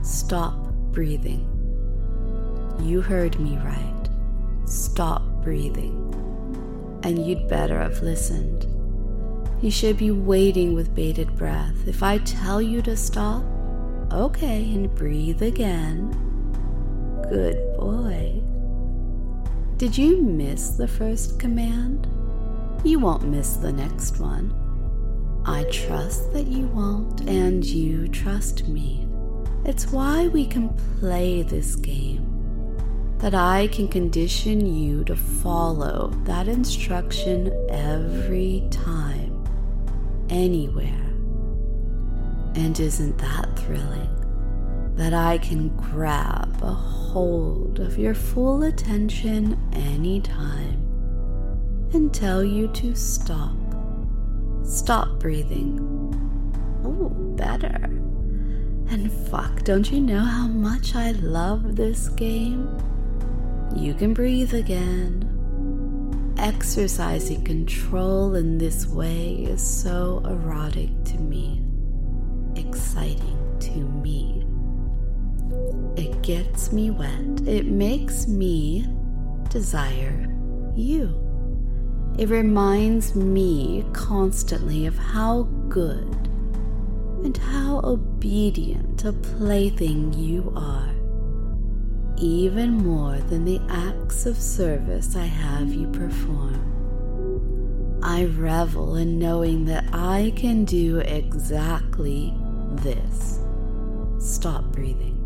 Stop breathing. You heard me right. Stop breathing. And you'd better have listened. You should be waiting with bated breath. If I tell you to stop, okay, and breathe again. Good boy. Did you miss the first command? You won't miss the next one. I trust that you won't, and you trust me. It's why we can play this game. That I can condition you to follow that instruction every time, anywhere. And isn't that thrilling? That I can grab a hold of your full attention anytime and tell you to stop. Stop breathing. Oh, better. And fuck, don't you know how much I love this game? You can breathe again. Exercising control in this way is so erotic to me, exciting to me. It gets me wet. It makes me desire you. It reminds me constantly of how good and how obedient a plaything you are, even more than the acts of service I have you perform. I revel in knowing that I can do exactly this. Stop breathing.